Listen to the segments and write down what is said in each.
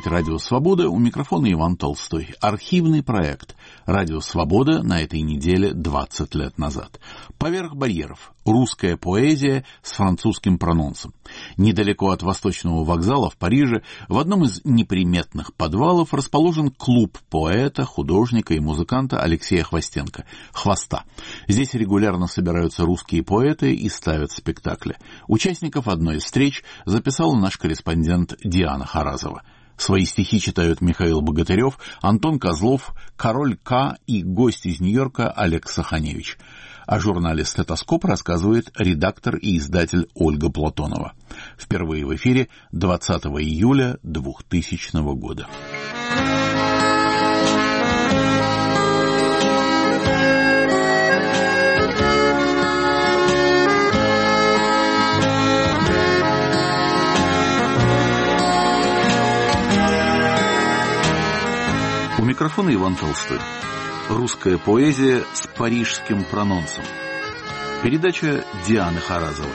слушаете «Радио Свобода». У микрофона Иван Толстой. Архивный проект «Радио Свобода» на этой неделе 20 лет назад. «Поверх барьеров. Русская поэзия с французским прононсом». Недалеко от Восточного вокзала в Париже в одном из неприметных подвалов расположен клуб поэта, художника и музыканта Алексея Хвостенко «Хвоста». Здесь регулярно собираются русские поэты и ставят спектакли. Участников одной из встреч записал наш корреспондент Диана Харазова. Свои стихи читают Михаил Богатырев, Антон Козлов, Король К. и гость из Нью-Йорка Олег Саханевич. О журнале «Стетоскоп» рассказывает редактор и издатель Ольга Платонова. Впервые в эфире 20 июля 2000 года. У микрофона Иван Толстой. Русская поэзия с парижским прононсом. Передача Дианы Харазовой.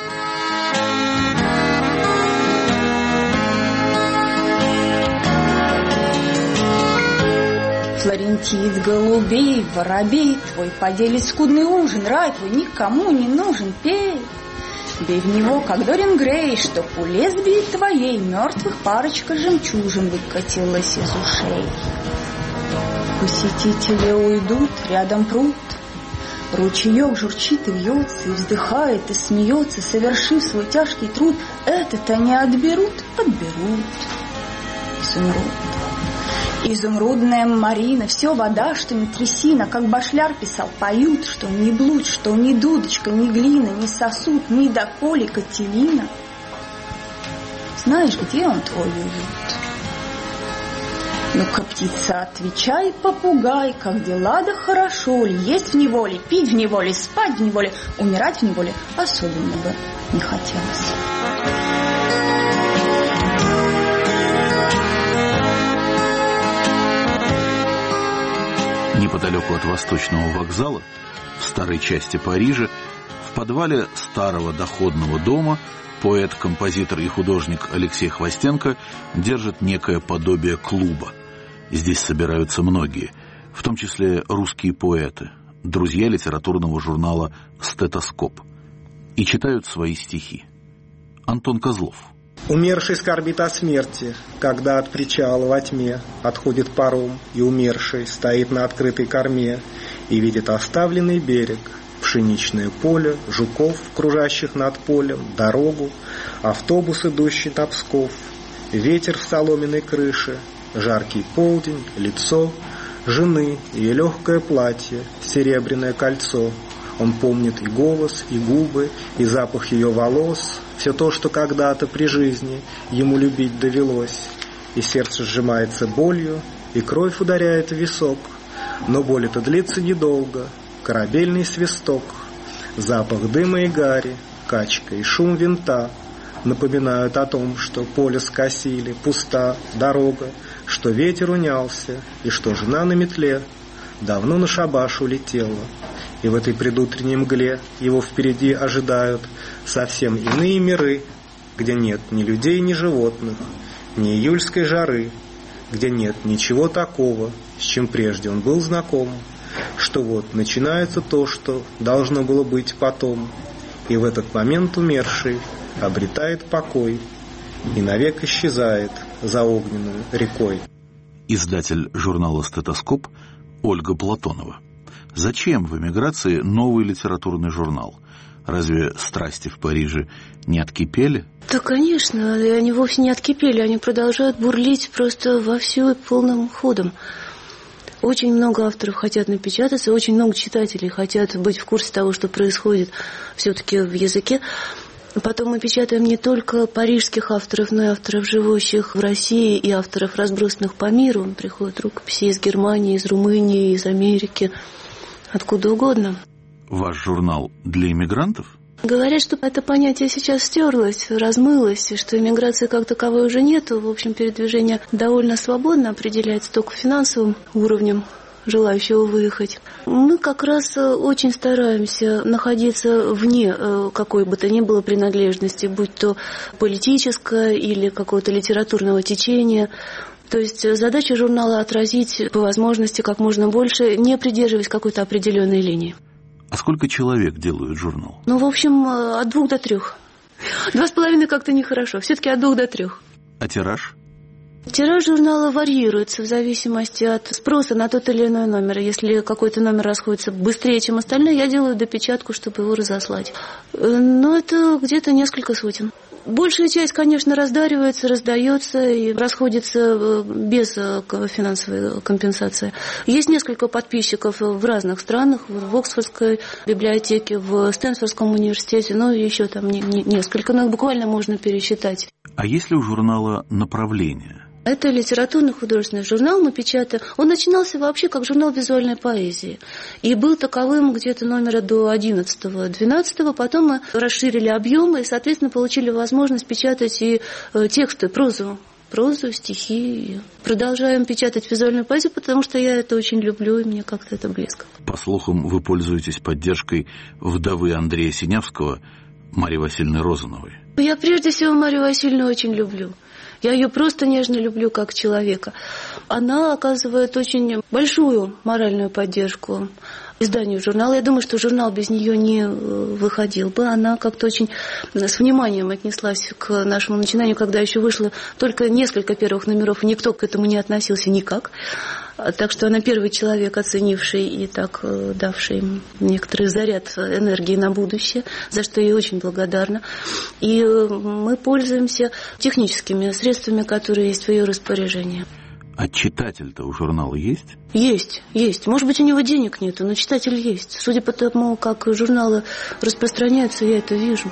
Флорентит, голубей, воробей твой, поделит скудный ужин, рай твой никому не нужен, пей. Бей в него, как Дориан Грей, чтоб у лесбии твоей мертвых парочка жемчужин выкатилась из ушей. Посетители уйдут, рядом пруд, ручеек журчит и вьется, и вздыхает, и смеется, совершив свой тяжкий труд. Этот они отберут, подберут. Изумруд. Изумрудная Марина, все вода, что не трясина, как Башляр писал, поют, что ни блуд, что ни дудочка, ни глина, ни сосуд, ни доколе Кателина. Знаешь, где он твой уют? Ну-ка, птица, отвечай, попугай, как дела, да хорошо ли, есть в неволе, пить в неволе, спать в неволе, умирать в неволе особенно бы не хотелось. Неподалеку от Восточного вокзала, в старой части Парижа, в подвале старого доходного дома поэт, композитор и художник Алексей Хвостенко держит некое подобие клуба. Здесь собираются многие, в том числе русские поэты, друзья литературного журнала «Стетоскоп», и читают свои стихи. Антон Козлов. Умерший скорбит о смерти, когда от причала во тьме отходит паром, и умерший стоит на открытой корме и видит оставленный берег, пшеничное поле, жуков, кружащих над полем, дорогу, автобус, идущий на Псков, ветер в соломенной крыше, жаркий полдень, лицо жены, ее легкое платье, серебряное кольцо. Он помнит и голос, и губы, и запах ее волос, все то, что когда-то при жизни ему любить довелось. И сердце сжимается болью, и кровь ударяет в висок. Но боль эта длится недолго. Корабельный свисток, запах дыма и гари, качка и шум винта напоминают о том, что поле скосили, пуста дорога, что ветер унялся, и что жена на метле давно на шабаш улетела. И в этой предутренней мгле его впереди ожидают совсем иные миры, где нет ни людей, ни животных, ни июльской жары, где нет ничего такого, с чем прежде он был знаком, что вот начинается то, что должно было быть потом, и в этот момент умерший обретает покой и навек исчезает за огненную рекой. Издатель журнала «Стетоскоп» Ольга Платонова. Зачем в эмиграции новый литературный журнал? Разве страсти в Париже не откипели? Да, конечно, и они вовсе не откипели, они продолжают бурлить просто вовсю и полным ходом. Очень много авторов хотят напечататься, очень много читателей хотят быть в курсе того, что происходит все-таки в языке. Потом мы печатаем не только парижских авторов, но и авторов, живущих в России, и авторов, разбросанных по миру. Приходят рукописи из Германии, из Румынии, из Америки, откуда угодно. Ваш журнал для иммигрантов? Говорят, что это понятие сейчас стерлось, размылось, и что иммиграции как таковой уже нету. В общем, передвижение довольно свободно определяется только финансовым уровнем желающего выехать. Мы как раз очень стараемся находиться вне какой бы то ни было принадлежности, будь то политическая или какого-то литературного течения. То есть задача журнала отразить по возможности как можно больше, не придерживаясь какой-то определенной линии. А сколько человек делают журнал? Ну, в общем, от 2 до 3. 2,5 как-то нехорошо. Все-таки от 2 до 3. А тираж? Тираж журнала варьируется в зависимости от спроса на тот или иной номер. Если какой-то номер расходится быстрее, чем остальные, я делаю допечатку, чтобы его разослать. Но это где-то несколько сотен. Большая часть, конечно, раздаривается, раздается и расходится без финансовой компенсации. Есть несколько подписчиков в разных странах, в Оксфордской библиотеке, в Стэнфордском университете, ну и еще там несколько, но буквально можно пересчитать. А есть ли у журнала направление? Это литературно-художественный журнал, мы печатаем. Он начинался вообще как журнал визуальной поэзии. И был таковым где-то номера до 11-12. Потом мы расширили объемы и, соответственно, получили возможность печатать и тексты, прозу, стихи. Продолжаем печатать визуальную поэзию, потому что я это очень люблю, и мне как-то это близко. По слухам, вы пользуетесь поддержкой вдовы Андрея Синявского, Марии Васильевны Розановой. Я прежде всего Марию Васильевну очень люблю. Я ее просто нежно люблю как человека. Она оказывает очень большую моральную поддержку изданию журнала. Я думаю, что журнал без нее не выходил бы. Она как-то очень с вниманием отнеслась к нашему начинанию, когда еще вышло только несколько первых номеров, и никто к этому не относился никак. Так что она первый человек, оценивший и так давший им некоторый заряд энергии на будущее, за что я очень благодарна. И мы пользуемся техническими средствами, которые есть в ее распоряжении. А читатель-то у журнала есть? Есть. Может быть, у него денег нету, но читатель есть. Судя по тому, как журналы распространяются, я это вижу.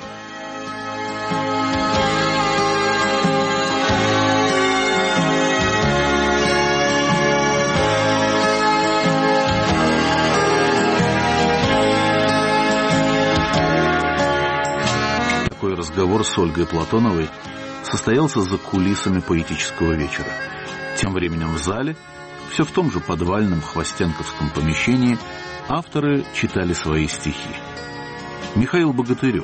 Такой разговор с Ольгой Платоновой состоялся за кулисами поэтического вечера. Тем временем в зале, все в том же подвальном хвостенковском помещении, авторы читали свои стихи. Михаил Богатырев.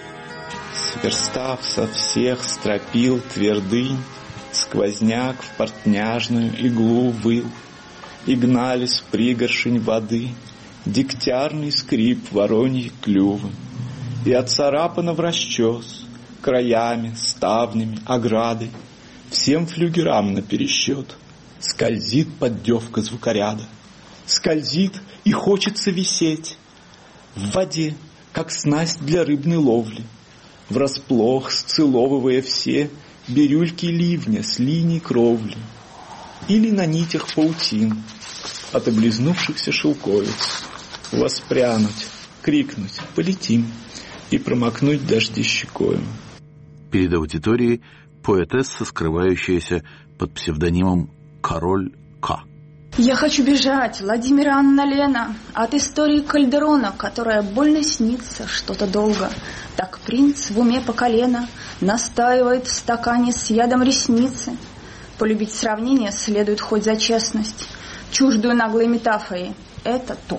Сверстав со всех стропил твердынь, сквозняк в портняжную иглу выл, и гнали с пригоршень воды дегтярный скрип вороньи клювы, и отцарапано в расчес краями, ставнями, оградой, всем флюгерам напересчет скользит поддевка звукоряда, скользит и хочется висеть в воде, как снасть для рыбной ловли, врасплох сцеловывая все бирюльки ливня с линий кровли, или на нитях паутин от облизнувшихся шелковиц воспрянуть, крикнуть «полетим» и промокнуть дожди щекою. Перед аудиторией поэтесса, скрывающаяся под псевдонимом «Король К». Я хочу бежать, Владимира Анна Лена, от истории Кальдерона, которая больно снится что-то долго. Так принц в уме по колено настаивает в стакане с ядом ресницы. Полюбить сравнение следует хоть за честность, чуждую наглой метафоры. Это то.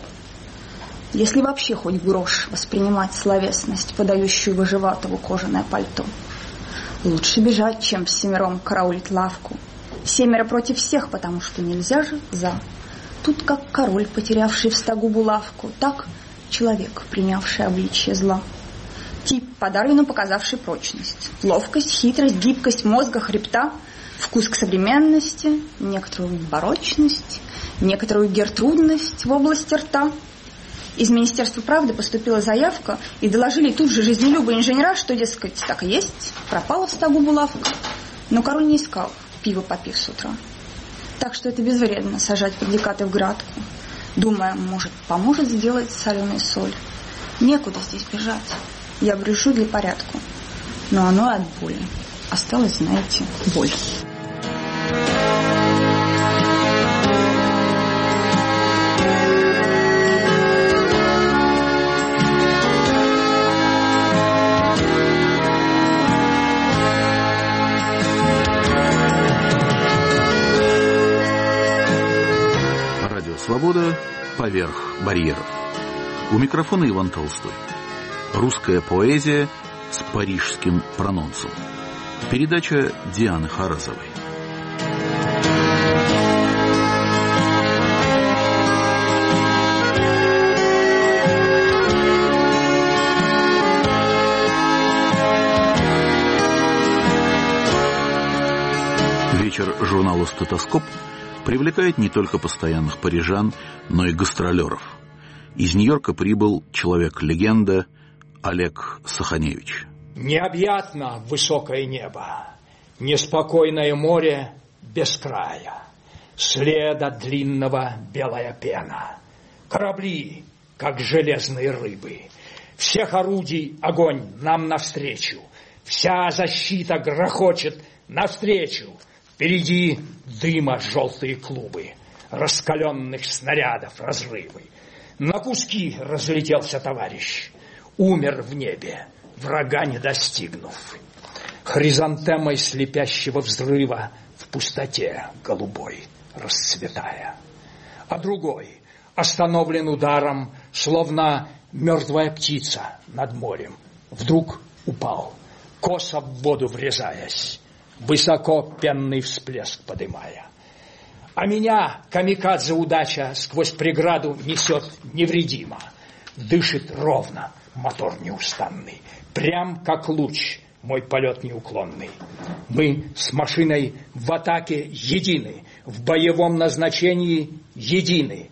Если вообще хоть грош воспринимать словесность, подающую Выживатову кожаное пальто. Лучше бежать, чем всемиром караулить лавку. 7 против всех, потому что нельзя же за. Тут как король, потерявший в стогу булавку, так человек, принявший обличье зла. Тип, по Дарвину показавший прочность, ловкость, хитрость, гибкость мозга, хребта, вкус к современности, некоторую барочность, некоторую гертрудность в области рта. Из Министерства правды поступила заявка, и доложили тут же жизнелюбые инженера, что, дескать, так и есть, пропала в стогу булавка. Но король не искал, пиво попив с утра. Так что это безвредно сажать предикаты в градку, думая, может, поможет сделать соленую соль. Некуда здесь бежать. Я брюшу для порядка, но оно от боли. Осталось, знаете, боль. «Свобода» поверх барьеров. У микрофона Иван Толстой. Русская поэзия с парижским прононсом. Передача Дианы Харазовой. Вечер журнала «Стетоскоп» привлекает не только постоянных парижан, но и гастролеров. Из Нью-Йорка прибыл человек-легенда Олег Саханевич. Необъятно высокое небо, неспокойное море без края, следа длинного белая пена, корабли, как железные рыбы, всех орудий огонь нам навстречу, вся защита грохочет навстречу. Впереди дыма желтые клубы, раскаленных снарядов разрывы. На куски разлетелся товарищ, умер в небе, врага не достигнув. Хризантемой слепящего взрыва в пустоте голубой расцветая. А другой остановлен ударом, словно мертвая птица над морем. Вдруг упал, косо в воду врезаясь, высоко пенный всплеск подымая. А меня камикадзе удача сквозь преграду несет невредимо. Дышит ровно мотор неустанный, прям как луч мой полет неуклонный. Мы с машиной в атаке едины, в боевом назначении едины.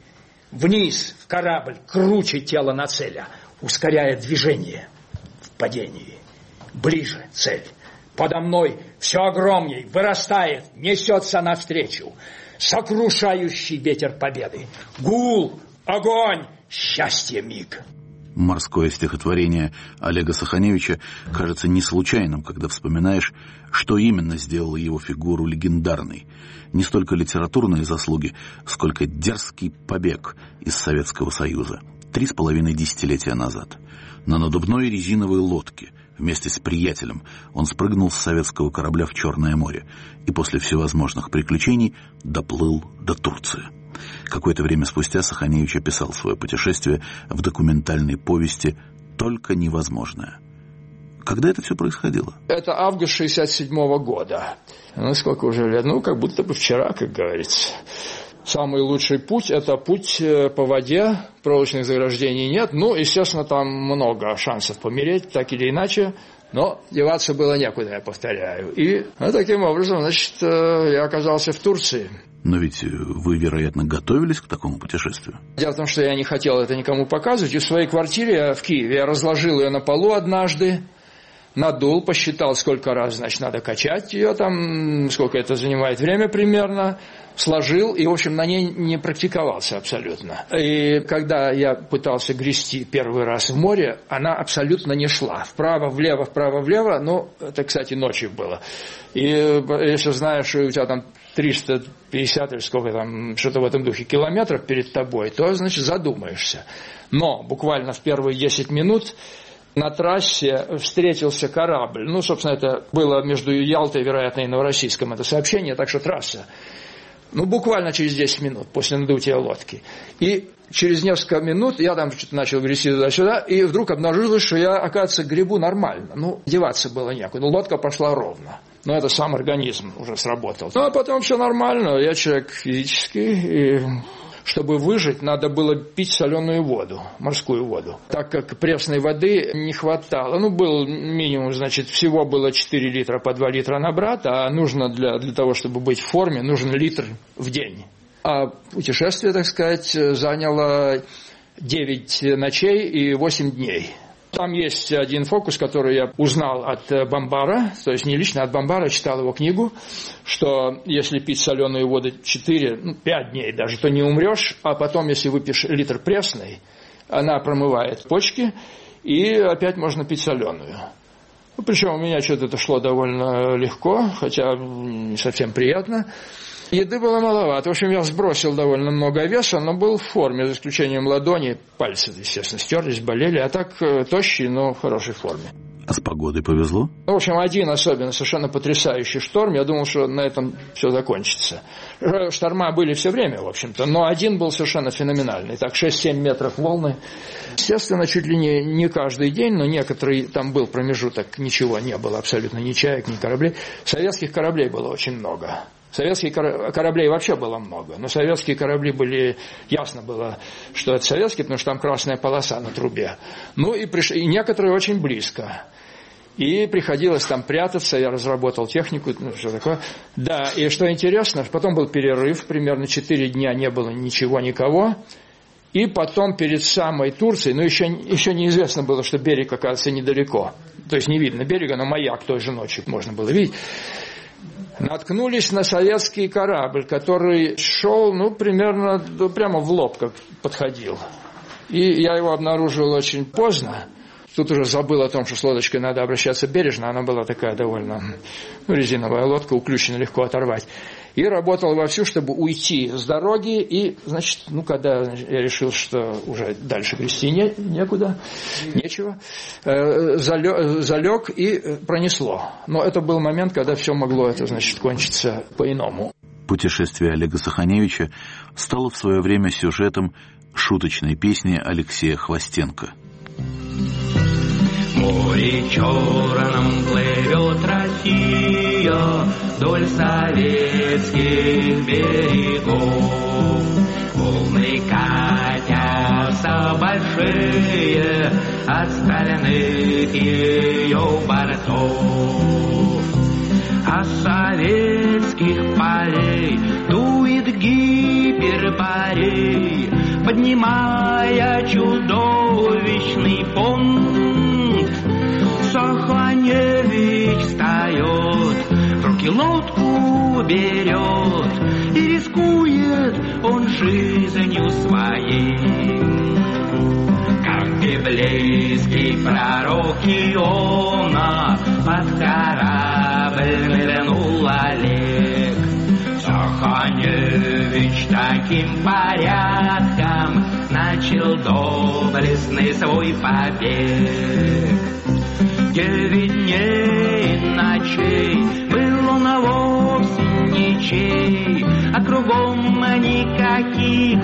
Вниз в корабль, круче тело нацеля, ускоряя движение в падении. Ближе цель. Подо мной все огромней, вырастает, несется навстречу. Сокрушающий ветер победы. Гул, огонь, счастье миг. Морское стихотворение Олега Саханевича кажется не случайным, когда вспоминаешь, что именно сделало его фигуру легендарной. Не столько литературные заслуги, сколько дерзкий побег из Советского Союза 3,5 десятилетия назад. На надувной резиновой лодке вместе с приятелем он спрыгнул с советского корабля в Черное море и после всевозможных приключений доплыл до Турции. Какое-то время спустя Саханевич описал свое путешествие в документальной повести «Только невозможное». Когда это все происходило? Это август 67 года. Ну, сколько уже лет? Ну, как будто бы вчера, как говорится. Самый лучший путь – это путь по воде, проволочных заграждений нет. Ну, естественно, там много шансов помереть, так или иначе, но деваться было некуда, я повторяю. И таким образом, значит, я оказался в Турции. Но ведь вы, вероятно, готовились к такому путешествию? Дело в том, что я не хотел это никому показывать. И в своей квартире в Киеве я разложил ее на полу однажды, надул, посчитал, сколько раз, значит, надо качать ее там, сколько это занимает время примерно, сложил и, в общем, на ней не практиковался абсолютно. И когда я пытался грести первый раз в море, она абсолютно не шла. Вправо-влево, ну, это, кстати, ночью было. И если знаешь, что у тебя там 350 или сколько там, что-то в этом духе, километров перед тобой, то, значит, задумаешься. Но буквально в первые 10 минут на трассе встретился корабль. Ну, собственно, это было между Ялтой, вероятно, и Новороссийском это сообщение, так что трасса. Ну, буквально через 10 минут после надутия лодки. И через несколько минут я там что-то начал грести туда-сюда, и вдруг обнаружилось, что я, оказывается, гребу нормально. Ну, деваться было некуда. Лодка пошла ровно. Но это сам организм уже сработал. Ну, а потом все нормально. Я человек физический, и чтобы выжить, надо было пить соленую воду, морскую воду. Так как пресной воды не хватало. Ну, был минимум, значит, всего было 4 литра по 2 литра на брата, а нужно для того, чтобы быть в форме, нужен литр в день. А путешествие, так сказать, заняло 9 ночей и 8 дней. Там есть один фокус, который я узнал от Бомбара, то есть не лично от Бомбара, читал его книгу, что если пить соленую воду 4-5 дней даже, то не умрешь, а потом, если выпьешь литр пресной, она промывает почки, и опять можно пить соленую. Ну, причем у меня что-то это шло довольно легко, хотя не совсем приятно. Еды было маловато. В общем, я сбросил довольно много веса, но был в форме, за исключением ладони. Пальцы, естественно, стерлись, болели. А так тощий, но в хорошей форме. А с погодой повезло? В общем, один особенно совершенно потрясающий шторм. Я думал, что на этом все закончится. Шторма были все время, в общем-то, но один был совершенно феноменальный. Так, 6-7 метров волны. Естественно, чуть ли не каждый день, но некоторый там был промежуток, ничего не было, абсолютно ни чаек, ни кораблей. Советских кораблей было очень много. Советских кораблей вообще было много, но советские корабли были, ясно было, что это советские, потому что там красная полоса на трубе. Ну и некоторые очень близко. И приходилось там прятаться, я разработал технику, ну, что такое. Да, и что интересно, потом был перерыв, примерно 4 дня не было ничего, никого. И потом перед самой Турцией, ну еще неизвестно было, что берег оказывается недалеко. То есть не видно берега, но маяк той же ночью можно было видеть. Наткнулись на советский корабль, который шел, ну, примерно, прямо в лоб как подходил. И я его обнаружил очень поздно. Тут уже забыл о том, что с лодочкой надо обращаться бережно. Она была такая довольно, ну, резиновая лодка, уключена, легко оторвать. И работал вовсю, чтобы уйти с дороги. И, значит, ну, когда я решил, что уже дальше грести некуда, нечего, залег и пронесло. Но это был момент, когда все могло, это, значит, кончиться по-иному. Путешествие Олега Саханевича стало в свое время сюжетом шуточной песни Алексея Хвостенко. Море черном плывет Россия вдоль советских берегов. Волны катятся большие от стальных ее бортов. А с советских полей дует гиперборей, поднимая чудовищный понт. Саханевич встает, в руки лодку берет, и рискует он жизнью своей. Как библейский пророк Иона, под корабль нырнул Олег. Саханевич таким порядком начал доблестный свой побег. 9 дней и ночей был он вовсе ничей, а кругом никаких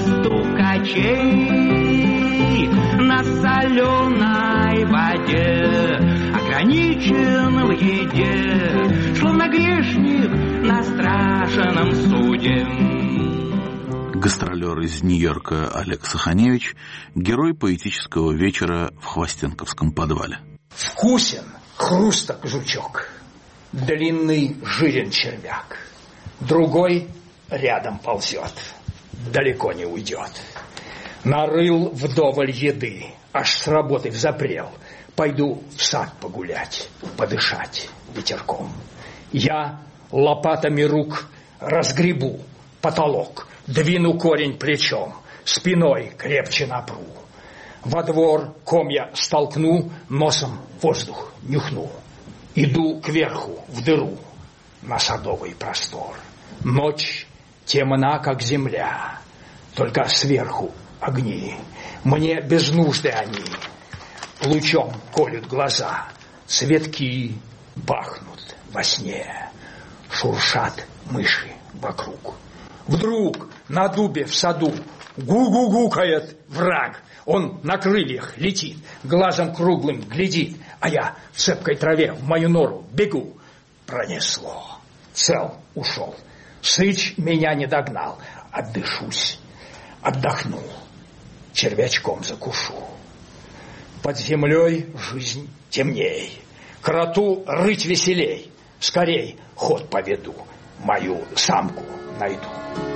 стукачей. На соленой воде, ограничен в еде, словно грешник на страшном суде. Гастролер из Нью-Йорка Олег Саханевич – герой поэтического вечера в Хвостенковском подвале. Вкусен хрусток жучок, длинный жирен червяк, другой рядом ползет, далеко не уйдет. Нарыл вдоволь еды, аж с работы взапрел, пойду в сад погулять, подышать ветерком. Я лопатами рук разгребу потолок, двину корень плечом, спиной крепче напру. Во двор комья столкну, носом воздух нюхну. Иду кверху, в дыру, на садовый простор. Ночь темна, как земля, только сверху огни. Мне без нужды они лучом колют глаза. Цветки пахнут во сне, шуршат мыши вокруг. Вдруг на дубе в саду гу-гу-гукает враг. Он на крыльях летит, глазом круглым глядит, а я в цепкой траве в мою нору бегу. Пронесло. Цел ушел. Сыч меня не догнал. Отдышусь, отдохну, червячком закушу. Под землей жизнь темней, кроту рыть веселей. Скорей ход поведу, мою самку найду.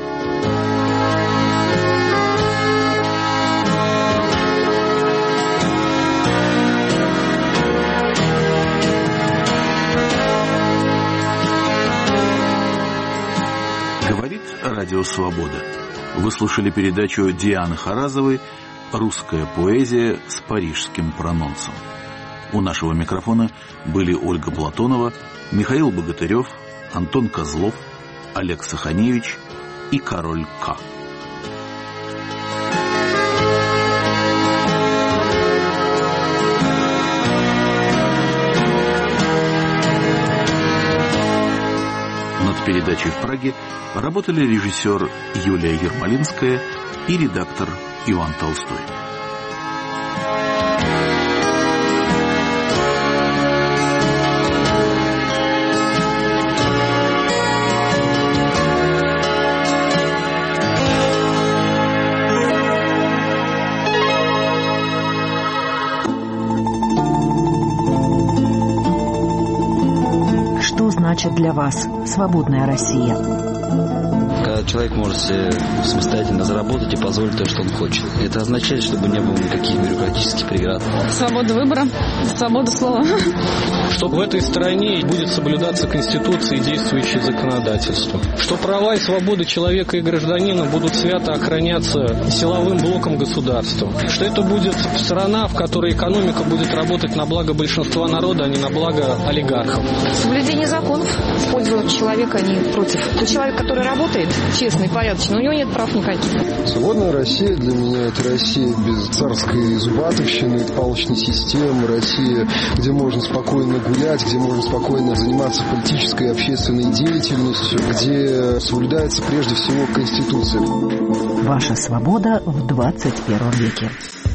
Говорит Радио Свобода. Вы слушали передачу Дианы Харазовой «Русская поэзия с парижским прононсом». У нашего микрофона были Ольга Платонова, Михаил Богатырев, Антон Козлов, Олег Саханевич и Король К. Над передачей в Праге работали режиссер Юлия Ермолинская и редактор Иван Толстой. Что значит для вас свободная Россия? Когда человек может себе самостоятельно заработать и позволить то, что он хочет. Это означает, чтобы не было никаких бюрократических преград. Свобода выбора, свобода слова. Что в этой стране будет соблюдаться Конституция и действующее законодательство. Что права и свободы человека и гражданина будут свято охраняться силовым блоком государства. Что это будет страна, в которой экономика будет работать на благо большинства народа, а не на благо олигархов. Соблюдение законов в пользу человека, а не против. Тот человек, который работает честно и порядочно, у него нет прав никаких. Свободная Россия для меня — это Россия без царской зубатовщины, палочной системы, Россия, где можно спокойно гулять, где можно спокойно заниматься политической и общественной деятельностью, где соблюдается прежде всего Конституция. Ваша свобода в 21 веке.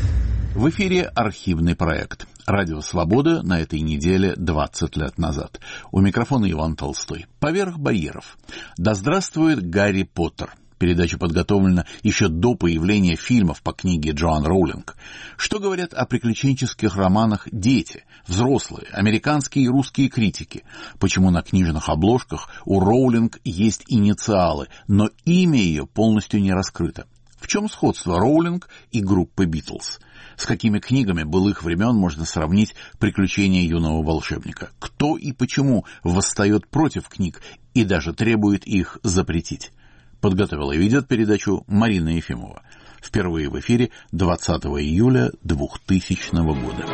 В эфире архивный проект. Радио «Свобода» на этой неделе 20 лет назад. У микрофона Иван Толстой. «Поверх барьеров». Да здравствует Гарри Поттер. Передача подготовлена еще до появления фильмов по книге Джоан Роулинг. Что говорят о приключенческих романах дети, взрослые, американские и русские критики? Почему на книжных обложках у Роулинг есть инициалы, но имя ее полностью не раскрыто? В чем сходство Роулинг и группы Битлз? С какими книгами былых времен можно сравнить «Приключения юного волшебника»? Кто и почему восстает против книг и даже требует их запретить? Подготовила и ведет передачу Марина Ефимова. Впервые в эфире 20 июля 2000 года.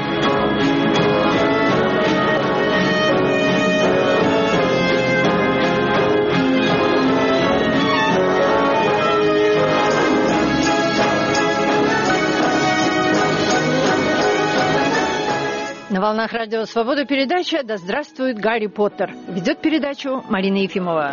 На волнах радио «Свобода» передача «Да здравствует Гарри Поттер». Ведет передачу Марина Ефимова.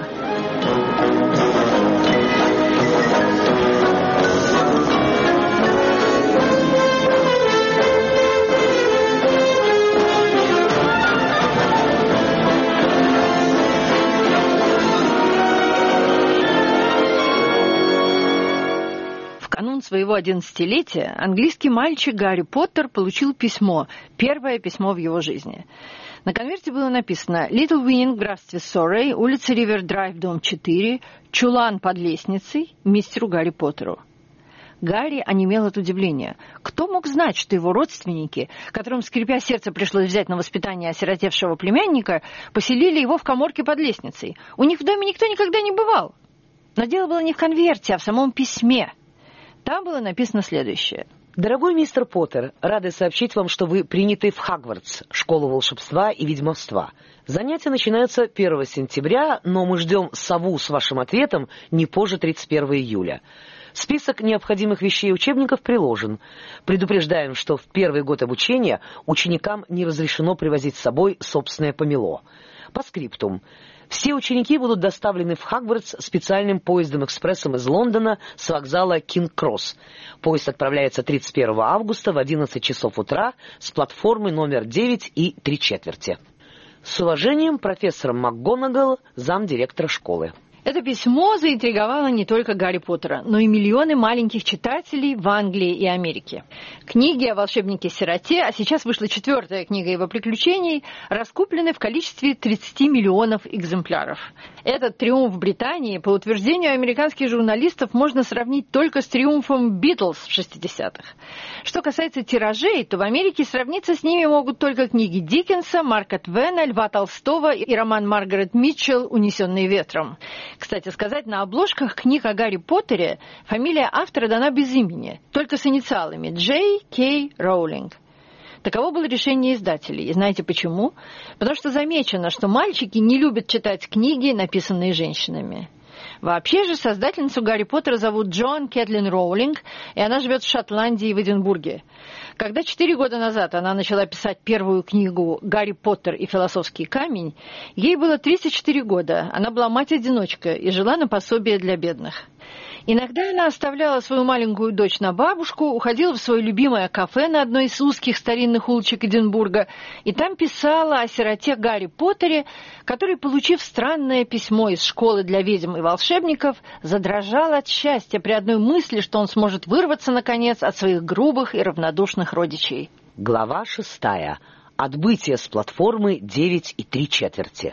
Своего 11-летия английский мальчик Гарри Поттер получил письмо, первое письмо в его жизни. На конверте было написано «Little Wing, графстве Соррей, улица Ривер-Драйв, дом 4, чулан под лестницей, мистеру Гарри Поттеру». Гарри онемел от удивления. Кто мог знать, что его родственники, которым, скрипя сердце, пришлось взять на воспитание осиротевшего племянника, поселили его в каморке под лестницей? У них в доме никто никогда не бывал. Но дело было не в конверте, а в самом письме. Там было написано следующее. Дорогой мистер Поттер, рады сообщить вам, что вы приняты в Хогвартс, школу волшебства и ведьмовства. Занятия начинаются 1 сентября, но мы ждем сову с вашим ответом не позже 31 июля. Список необходимых вещей и учебников приложен. Предупреждаем, что в первый год обучения ученикам не разрешено привозить с собой собственное помело. По скриптум. Все ученики будут доставлены в Хогвартс специальным поездом-экспрессом из Лондона с вокзала Кинг-Кросс. Поезд отправляется 31 августа в 11 часов утра с платформы номер 9 и 3/4. С уважением, профессор МакГонагал, замдиректора школы. Это письмо заинтриговало не только Гарри Поттера, но и миллионы маленьких читателей в Англии и Америке. Книги о волшебнике-сироте, а сейчас вышла 4-я книга его приключений, раскуплены в количестве 30 миллионов экземпляров. Этот триумф Британии, по утверждению американских журналистов, можно сравнить только с триумфом Битлз в 60-х. Что касается тиражей, то в Америке сравниться с ними могут только книги Диккенса, Марка Твена, Льва Толстого и роман Маргарет Митчелл «Унесенный ветром». Кстати сказать, на обложках книг о Гарри Поттере фамилия автора дана без имени, только с инициалами Джей Кей Роулинг. Таково было решение издателей. И знаете почему? Потому что замечено, что мальчики не любят читать книги, написанные женщинами. Вообще же создательницу Гарри Поттера зовут Джоан Кэтлин Роулинг, и она живет в Шотландии, в Эдинбурге. Когда 4 года назад она начала писать первую книгу «Гарри Поттер и философский камень», ей было 34 года, она была мать-одиночка и жила на пособие для бедных. Иногда она оставляла свою маленькую дочь на бабушку, уходила в свое любимое кафе на одной из узких старинных улочек Эдинбурга, и там писала о сироте Гарри Поттере, который, получив странное письмо из школы для ведьм и волшебников, задрожал от счастья при одной мысли, что он сможет вырваться, наконец, от своих грубых и равнодушных родичей. Глава 6. Отбытие с платформы 9 3/4.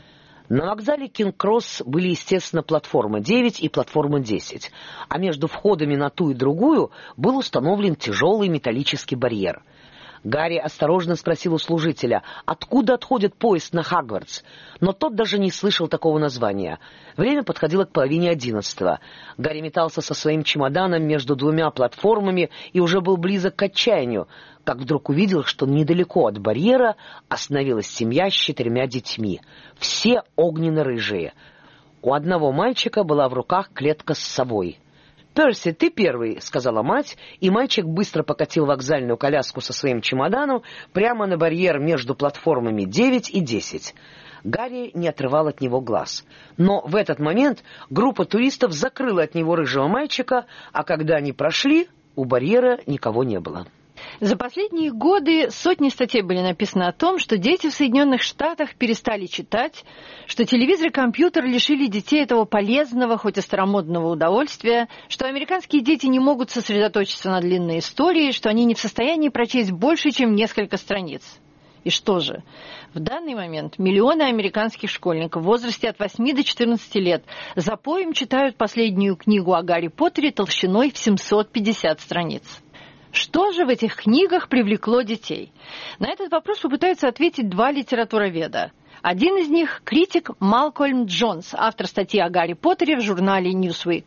На вокзале Кинг-Кросс были, естественно, платформа 9 и платформа 10, а между входами на ту и другую был установлен тяжелый металлический барьер. Гарри осторожно спросил у служителя, откуда отходит поезд на Хогвартс, но тот даже не слышал такого названия. Время подходило к 10:30. Гарри метался со своим чемоданом между двумя платформами и уже был близок к отчаянию, как вдруг увидел, что недалеко от барьера остановилась семья с 4 детьми, все огненно-рыжие. У одного мальчика была в руках клетка с совой. «Перси, ты первый», — сказала мать, и мальчик быстро покатил вокзальную коляску со своим чемоданом прямо на барьер между платформами 9 и 10. Гарри не отрывал от него глаз. Но в этот момент группа туристов закрыла от него рыжего мальчика, а когда они прошли, у барьера никого не было. За последние годы сотни статей были написаны о том, что дети в Соединенных Штатах перестали читать, что телевизор и компьютер лишили детей этого полезного, хоть и старомодного удовольствия, что американские дети не могут сосредоточиться на длинной истории, что они не в состоянии прочесть больше, чем несколько страниц. И что же? В данный момент миллионы американских школьников в возрасте от 8 до 14 лет запоем читают последнюю книгу о Гарри Поттере толщиной в 750 страниц. Что же в этих книгах привлекло детей? На этот вопрос попытаются ответить два литературоведа. Один из них – критик Малкольм Джонс, автор статьи о Гарри Поттере в журнале Newsweek.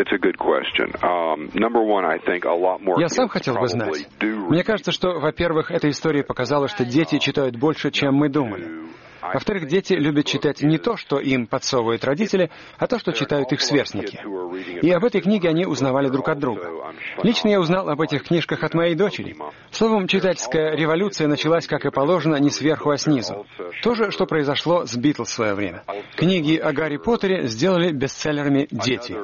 Я сам хотел бы знать. Мне кажется, что, во-первых, эта история показала, что дети читают больше, чем мы думали. Во-вторых, дети любят читать не то, что им подсовывают родители, а то, что читают их сверстники. И об этой книге они узнавали друг от друга. Лично я узнал об этих книжках от моей дочери. Словом, читательская революция началась, как и положено, не сверху, а снизу. То же, что произошло с Битлз в свое время. Книги о Гарри Поттере сделали бестселлерами дети.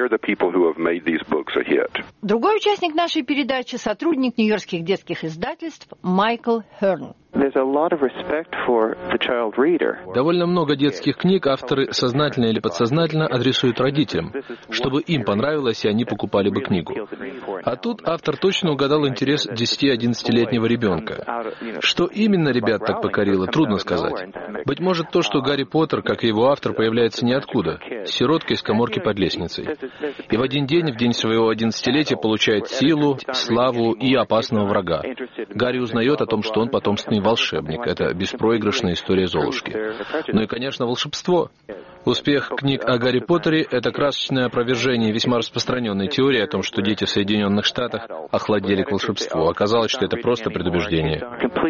Другой участник нашей передачи – сотрудник нью-йоркских детских издательств Майкл Херн. Довольно много детских книг авторы сознательно или подсознательно адресуют родителям, чтобы им понравилось, и они покупали бы книгу. А тут автор точно угадал интерес 10-11-летнего ребенка. Что именно ребят так покорило, трудно сказать. Быть может, то, что Гарри Поттер, как и его автор, появляется ниоткуда, сиротка из каморки под лестницей. И в один день, в день своего 11-летия, получает силу, славу и опасного врага. Гарри узнает о том, что он потомственный волшебник. Это беспроигрышная история Золушки. Ну и, конечно, волшебство. Успех книг о Гарри Поттере — это красочное опровержение весьма распространенной теории о том, что дети в Соединенных Штатах охладели к волшебству. Оказалось, что это просто предубеждение.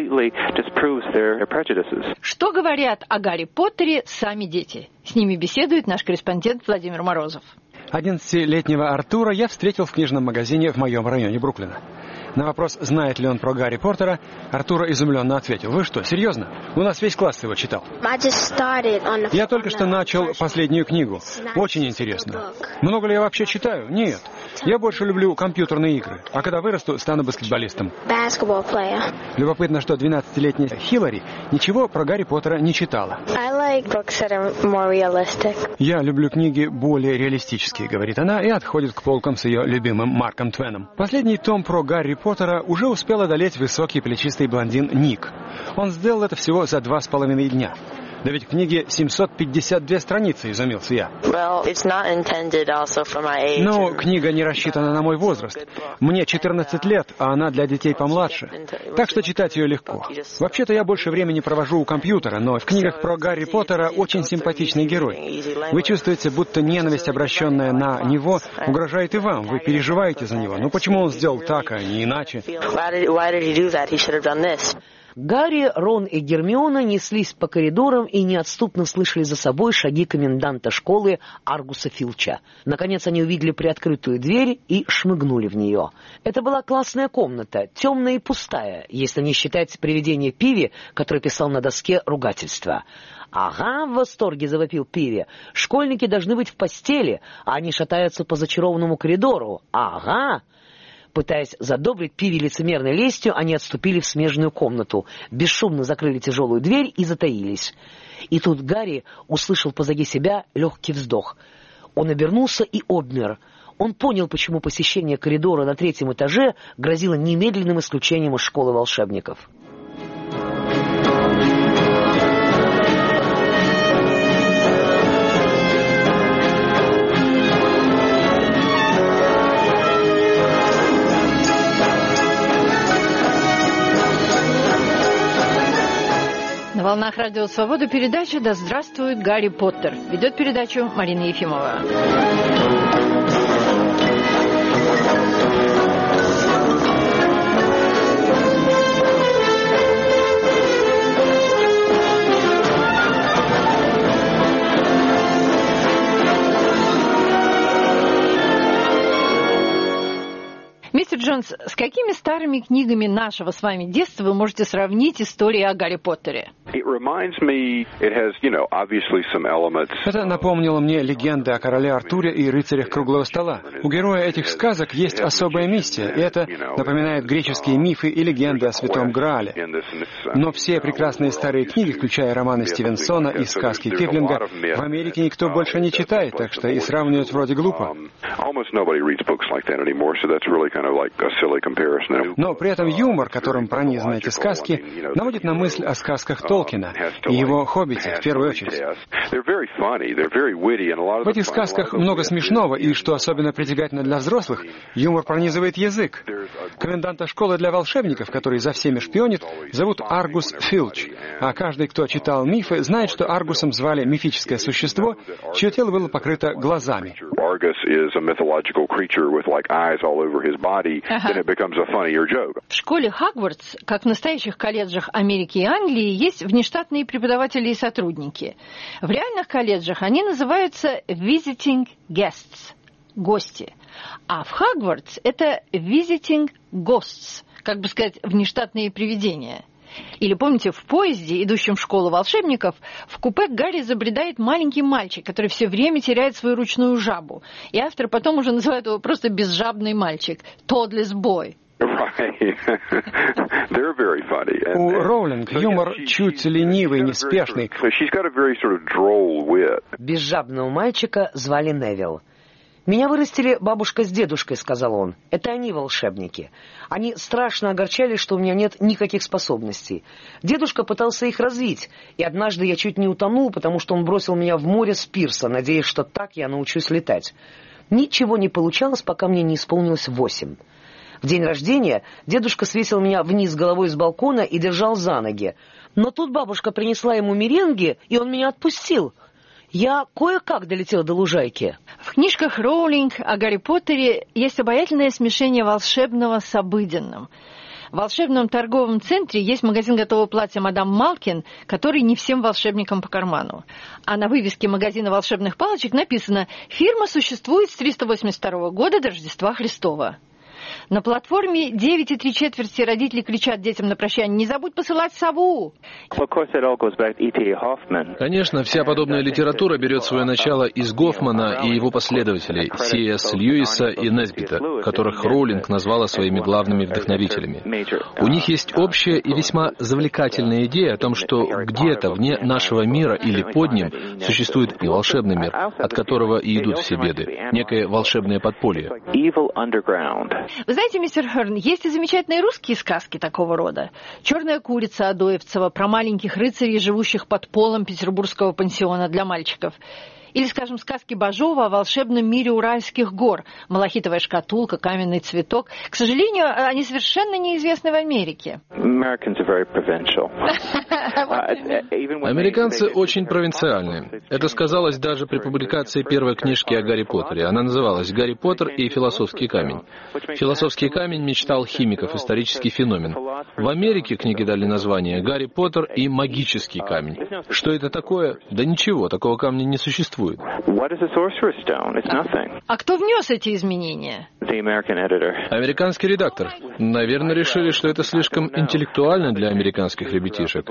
Что говорят о Гарри Поттере сами дети? С ними беседует наш корреспондент Владимир Морозов. 11-летнего Артура я встретил в книжном магазине в моем районе Бруклина. На вопрос, знает ли он про Гарри Поттера, Артур изумленно ответил: «Вы что, серьезно? У нас весь класс его читал». Я только что начал последнюю книгу. Очень интересно. Много ли я вообще читаю? Нет. Я больше люблю компьютерные игры. А когда вырасту, стану баскетболистом. Любопытно, что 12-летняя Хиллари ничего про Гарри Поттера не читала. Я люблю книги более реалистические, говорит она, и отходит к полкам с ее любимым Марком Твеном. Последний том про Гарри Поттера уже успел одолеть высокий плечистый блондин Ник. Он сделал это всего за 2,5 дня. Да ведь в книге 752 страницы, изумился я. Но книга не рассчитана на мой возраст. Мне 14 лет, а она для детей помладше. Так что читать ее легко. Вообще-то я больше времени провожу у компьютера, но в книгах про Гарри Поттера очень симпатичный герой. Вы чувствуете, будто ненависть, обращенная на него, угрожает и вам. Вы переживаете за него. Ну почему он сделал так, а не иначе? Гарри, Рон и Гермиона неслись по коридорам и неотступно слышали за собой шаги коменданта школы Аргуса Филча. Наконец они увидели приоткрытую дверь и шмыгнули в нее. Это была классная комната, темная и пустая, если не считать привидение Пиви, который писал на доске ругательства. «Ага», — в восторге завопил Пиви, — «школьники должны быть в постели, а они шатаются по зачарованному коридору. Ага». Пытаясь задобрить Пиви лицемерной лестью, они отступили в смежную комнату, бесшумно закрыли тяжелую дверь и затаились. И тут Гарри услышал позади себя легкий вздох. Он обернулся и обмер. Он понял, почему посещение коридора на 3-м этаже грозило немедленным исключением из школы волшебников. На волнах Радио Свобода передача «Да здравствует Гарри Поттер». Ведет передачу Марина Ефимова. Мистер Джонс, с какими старыми книгами нашего с вами детства вы можете сравнить истории о Гарри Поттере? Это напомнило мне легенды о короле Артуре и рыцарях круглого стола. У героя этих сказок есть особая миссия, и это напоминает греческие мифы и легенды о Святом Граале. Но все прекрасные старые книги, включая романы Стивенсона и сказки Киплинга, в Америке никто больше не читает, так что и сравнивать вроде глупо. Но при этом юмор, которым пронизаны эти сказки, наводит на мысль о сказках Толкина и его «Хоббите» в первую очередь. В этих сказках много смешного, и, что особенно притягательно для взрослых, юмор пронизывает язык. Коменданта школы для волшебников, который за всеми шпионит, зовут Аргус Филч, а каждый, кто читал мифы, знает, что Аргусом звали мифическое существо, чье тело было покрыто глазами. В школе Хогвартс, как в настоящих колледжах Америки и Англии, есть внештатные преподаватели и сотрудники. В реальных колледжах они называются visiting guests – гости. А в Хогвартс это visiting ghosts, как бы сказать, внештатные привидения. Или помните, в поезде, идущем в школу волшебников, в купе к Гарри забредает маленький мальчик, который все время теряет свою ручную жабу. И автор потом уже называет его просто безжабный мальчик – toddler's boy. У Роулинг юмор чуть ленивый, неспешный. Безжабного мальчика звали Невилл. «Меня вырастили бабушка с дедушкой», — сказал он. «Это они волшебники. Они страшно огорчались, что у меня нет никаких способностей. Дедушка пытался их развить, и однажды я чуть не утонул, потому что он бросил меня в море с пирса, надеясь, что так я научусь летать. Ничего не получалось, пока мне не исполнилось 8. В день рождения дедушка свесил меня вниз головой с балкона и держал за ноги. Но тут бабушка принесла ему меренги, и он меня отпустил. Я кое-как долетел до лужайки». В книжках Роулинг о Гарри Поттере есть обаятельное смешение волшебного с обыденным. В волшебном торговом центре есть магазин готового платья «Мадам Малкин», который не всем волшебникам по карману. А на вывеске магазина волшебных палочек написано «Фирма существует с 382 года до Рождества Христова». На платформе 9,75 родители кричат детям на прощание: «Не забудь посылать сову!» Конечно, вся подобная литература берет свое начало из Гофмана и его последователей, C.S. Льюиса и Несбита, которых Роулинг назвала своими главными вдохновителями. У них есть общая и весьма завлекательная идея о том, что где-то вне нашего мира или под ним существует и волшебный мир, от которого и идут все беды, некое волшебное подполье. Вы знаете, мистер Херн, есть и замечательные русские сказки такого рода. «Черная курица» Адоевцева про маленьких рыцарей, живущих под полом петербургского пансиона для мальчиков. Или, скажем, сказки Бажова о волшебном мире Уральских гор. Малахитовая шкатулка, каменный цветок. К сожалению, они совершенно неизвестны в Америке. Американцы очень провинциальны. Это сказалось даже при публикации первой книжки о Гарри Поттере. Она называлась «Гарри Поттер и философский камень». Философский камень мечта алхимиков, исторический феномен. В Америке книги дали название «Гарри Поттер и магический камень». Что это такое? Да ничего, такого камня не существует. А кто внес эти изменения? Американский редактор. Наверное, решили, что это слишком интеллектуально для американских ребятишек.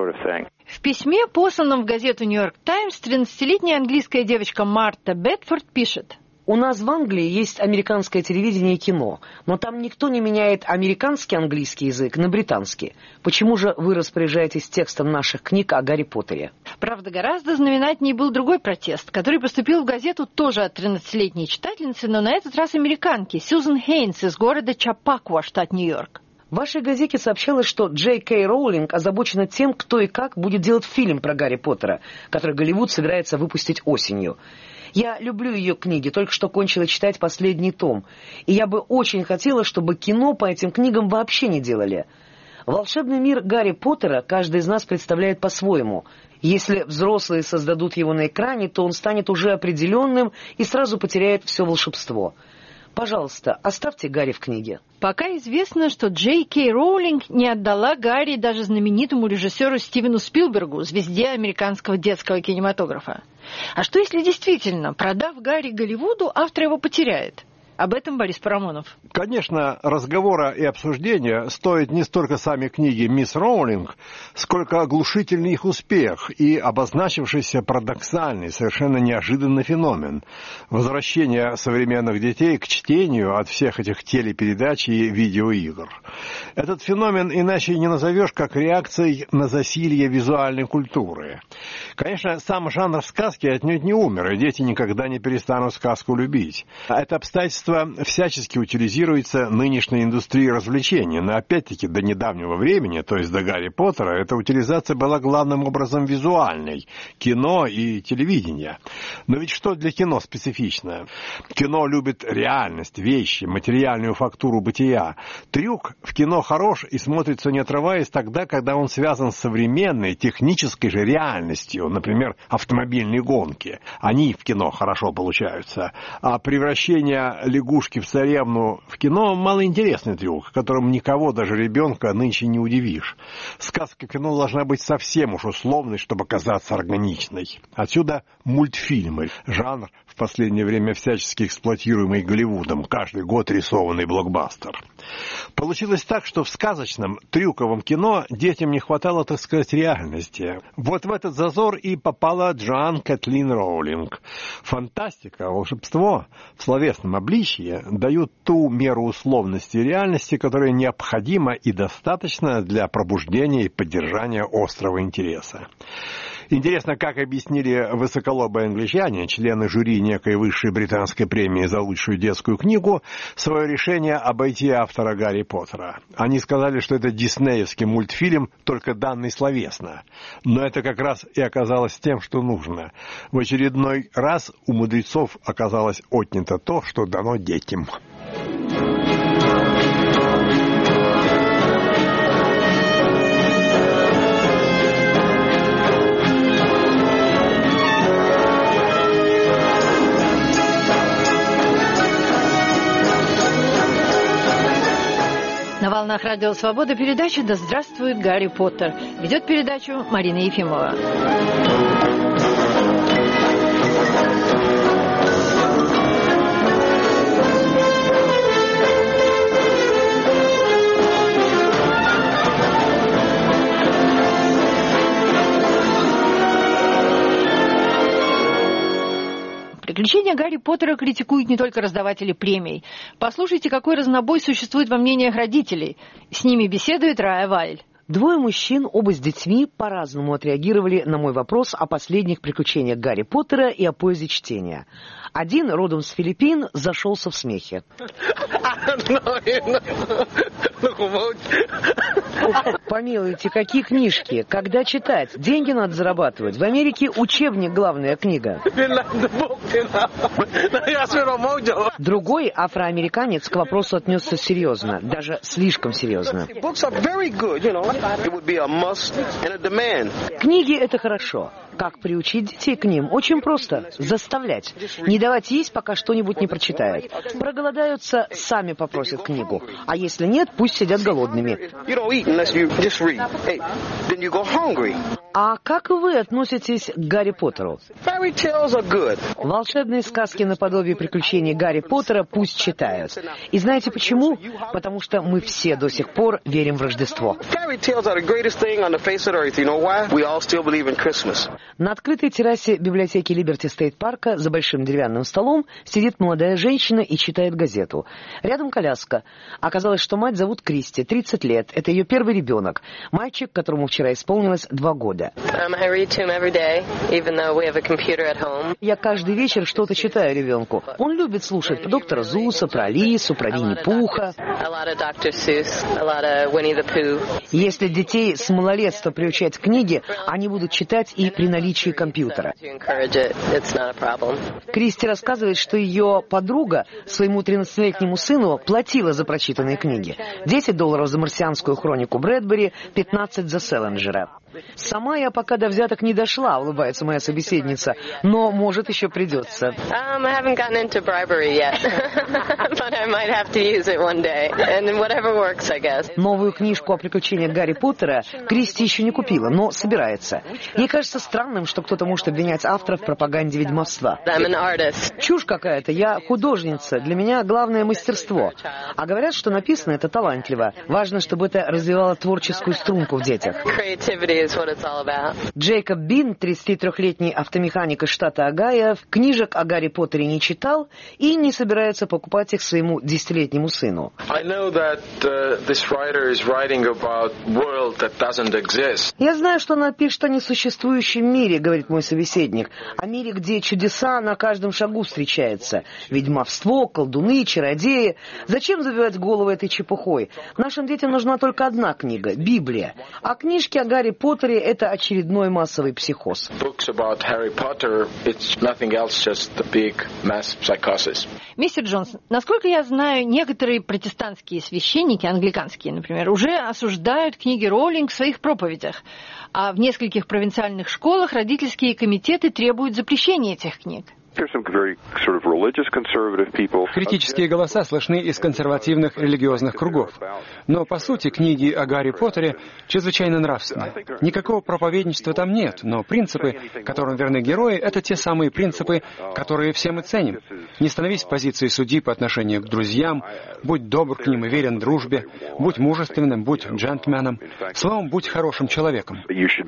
В письме, посланном в газету «Нью-Йорк Таймс», 13-летняя английская девочка Марта Бетфорд пишет: «У нас в Англии есть американское телевидение и кино, но там никто не меняет американский английский язык на британский. Почему же вы распоряжаетесь текстом наших книг о Гарри Поттере?» Правда, гораздо знаменательнее был другой протест, который поступил в газету тоже от 13-летней читательницы, но на этот раз американки, Сьюзен Хейнс из города Чапакуа, штат Нью-Йорк. В вашей газете сообщалось, что Джей Кей Роулинг озабочена тем, кто и как будет делать фильм про Гарри Поттера, который Голливуд собирается выпустить осенью. Я люблю ее книги, только что кончила читать последний том, и я бы очень хотела, чтобы кино по этим книгам вообще не делали. Волшебный мир Гарри Поттера каждый из нас представляет по-своему. Если взрослые создадут его на экране, то он станет уже определенным и сразу потеряет все волшебство. Пожалуйста, оставьте Гарри в книге. Пока известно, что Джей Кей Роулинг не отдала Гарри даже знаменитому режиссеру Стивену Спилбергу, звезде американского детского кинематографа. А что если действительно, продав Гарри Голливуду, автор его потеряет? Об этом Борис Парамонов. Конечно, разговора и обсуждения стоят не столько сами книги мисс Роулинг, сколько оглушительный их успех и обозначившийся парадоксальный, совершенно неожиданный феномен – возвращение современных детей к чтению от всех этих телепередач и видеоигр. Этот феномен иначе не назовешь, как реакцией на засилье визуальной культуры. Конечно, сам жанр сказки отнюдь не умер, и дети никогда не перестанут сказку любить. Это обстоятельство всячески утилизируется нынешней индустрией развлечений, но опять-таки до недавнего времени, то есть до Гарри Поттера, эта утилизация была главным образом визуальной – кино и телевидение. Но ведь что для кино специфично? Кино любит реальность, вещи, материальную фактуру бытия. Трюк в кино хорош и смотрится не отрываясь тогда, когда он связан с современной технической же реальностью, например, автомобильные гонки. Они в кино хорошо получаются, а превращение лягушки в царевну в кино малоинтересный трюк, которым никого, даже ребенка, нынче не удивишь. Сказка кино должна быть совсем уж условной, чтобы казаться органичной. Отсюда мультфильмы, жанр, в последнее время всячески эксплуатируемый Голливудом, каждый год рисованный блокбастер. Получилось так, что в сказочном, трюковом кино детям не хватало, так сказать, реальности. Вот в этот зазор и попала Джоан Кэтлин Роулинг. Фантастика, волшебство в словесном обличье дают ту меру условности и реальности, которая необходима и достаточна для пробуждения и поддержания острого интереса. Интересно, как объяснили высоколобые англичане, члены жюри некой высшей британской премии за лучшую детскую книгу, свое решение обойти автора Гарри Поттера. Они сказали, что это диснеевский мультфильм, только данный словесно. Но это как раз и оказалось тем, что нужно. В очередной раз у мудрецов оказалось отнято то, что дано детям. На волнах Радио Свобода передача «Да здравствует Гарри Поттер». Ведет передачу Марина Ефимова. Приключения Гарри Поттера критикуют не только раздаватели премий. Послушайте, какой разнобой существует во мнениях родителей. С ними беседует Рая Вайль. Двое мужчин, оба с детьми, по-разному отреагировали на мой вопрос о последних приключениях Гарри Поттера и о пользе чтения. Один, родом с Филиппин, зашелся в смехе. Помилуйте, какие книжки? Когда читать? Деньги надо зарабатывать. В Америке учебник — главная книга. Другой афроамериканец к вопросу отнесся серьезно, даже слишком серьезно. Книги — это хорошо. Как приучить детей к ним? Очень просто. Заставлять. Не давать есть, пока что-нибудь не прочитают. Проголодаются, сами попросят книгу. А если нет, пусть сидят голодными. А как вы относитесь к Гарри Поттеру? Волшебные сказки наподобие приключений Гарри Поттера пусть читают. И знаете почему? Потому что мы все до сих пор верим в Рождество. На открытой террасе библиотеки Либерти Стейт-парка за большим деревянным столом сидит молодая женщина и читает газету. Рядом коляска. Оказалось, что мать зовут Кристи, 30 лет. Это ее первый ребенок. Мальчик, которому вчера исполнилось 2 года. Я каждый вечер что-то читаю ребенку. Он любит слушать про доктора Зуса, про Алису, про Винни-Пуха. Если детей с малолетства приучать к книге, они будут читать и при наличии компьютера. Кристи рассказывает, что ее подруга своему 13-летнему сыну платила за прочитанные книги. $10 за марсианскую хронику Брэдбери, 15 за Селлинджера. Сама я пока до взяток не дошла, улыбается моя собеседница, но, может, еще придется. Новую книжку о приключениях Гарри Поттера Кристи еще не купила, но собирается. Ей кажется странным, что кто-то может обвинять автора в пропаганде ведьмовства. Чушь какая-то, я художница, для меня главное мастерство. А говорят, что написано это талантливо. Важно, чтобы это развивало творческую струнку в детях. Джейкоб Бин, 33-летний автомеханик из штата Огайо, книжек о Гарри Поттере не читал и не собирается покупать их своему 10-летнему сыну. Я знаю, что она пишет о несуществующем мире, говорит мой собеседник, о мире, где чудеса на каждом шагу встречаются. Ведьмовство, колдуны, чародеи. Зачем забивать голову этой чепухой? Нашим детям нужна только одна книга — Библия. А книжки о Гарри Поттере — это очередной массовый психоз. Мистер Джонс, насколько я знаю, некоторые протестантские священники, англиканские, например, уже осуждают книги Роулинг в своих проповедях. А в нескольких провинциальных школах родительские комитеты требуют запрещения этих книг. Критические голоса слышны из консервативных религиозных кругов. Но, по сути, книги о Гарри Поттере чрезвычайно нравственны. Никакого проповедничества там нет, но принципы, которым верны герои, это те самые принципы, которые все мы ценим. Не становись в позиции судьи по отношению к друзьям, будь добр к ним и верен дружбе, будь мужественным, будь джентльменом, словом, будь хорошим человеком.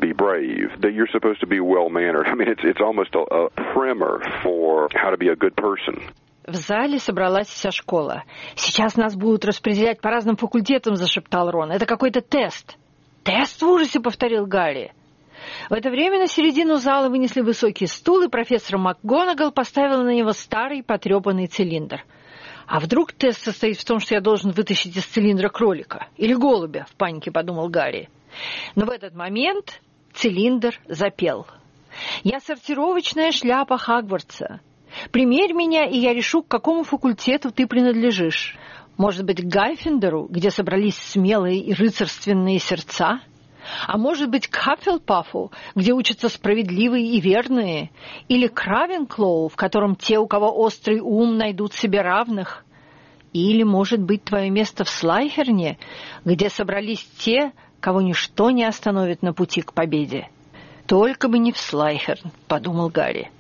В зале собралась вся школа. «Сейчас нас будут распределять по разным факультетам», — зашептал Рон. «Это какой-то тест». «Тест?» — в ужасе повторил Гарри. В это время на середину зала вынесли высокий стул, и профессор МакГонагал поставила на него старый потрепанный цилиндр. «А вдруг тест состоит в том, что я должен вытащить из цилиндра кролика? Или голубя?» — в панике подумал Гарри. Но в этот момент цилиндр запел. «Я сортировочная шляпа Хогвартса. Примерь меня, и я решу, к какому факультету ты принадлежишь. Может быть, к Гайффиндору, где собрались смелые и рыцарственные сердца? А может быть, к Хаффлпафу, где учатся справедливые и верные? Или к Равенклоу, в котором те, у кого острый ум, найдут себе равных? Или, может быть, твое место в Слайхерне, где собрались те, кого ничто не остановит на пути к победе? Только бы не в Слайхерн», — подумал Гарри.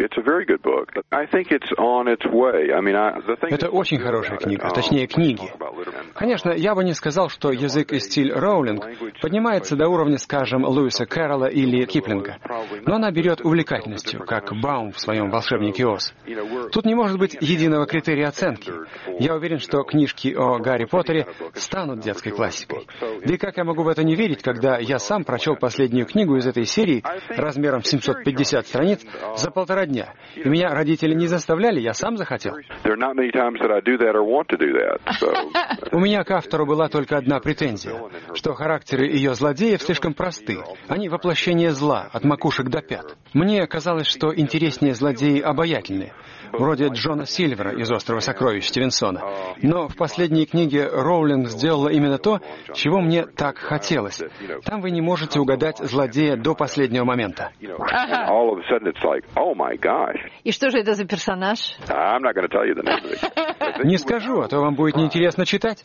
Это очень хорошая книга, точнее книги. Конечно, я бы не сказал, что язык и стиль Роулинг поднимается до уровня, скажем, Льюиса Кэрролла или Киплинга. Но она берет увлекательностью, как Баум в своем «Волшебнике Оз». Тут не может быть единого критерия оценки. Я уверен, что книжки о Гарри Поттере станут детской классикой. Да и как я могу в это не верить, когда я сам прочел последнюю книгу из этой серии размером 750 страниц за 1,5 полтора дня. И меня родители не заставляли, я сам захотел. У меня к автору была только одна претензия, что характеры ее злодеев слишком просты. Они воплощение зла, от макушек до пят. Мне казалось, что интереснее злодеи обаятельные, вроде Джона Сильвера из «Острова сокровищ» Стивенсона. Но в последней книге Роулинг сделала именно то, чего мне так хотелось. Там вы не можете угадать злодея до последнего момента. И что же это за персонаж? Не скажу, а то вам будет неинтересно читать.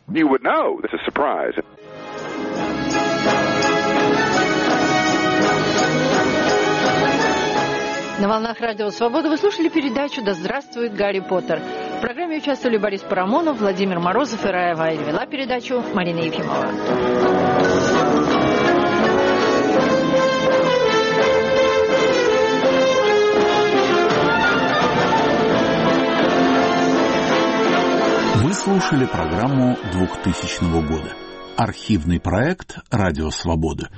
На волнах Радио Свобода вы слушали передачу «Да здравствует Гарри Поттер». В программе участвовали Борис Парамонов, Владимир Морозов и Рая Вайль. Вела передачу Марина Ефимова. Вы слушали программу 2000 года. Архивный проект «Радио Свобода».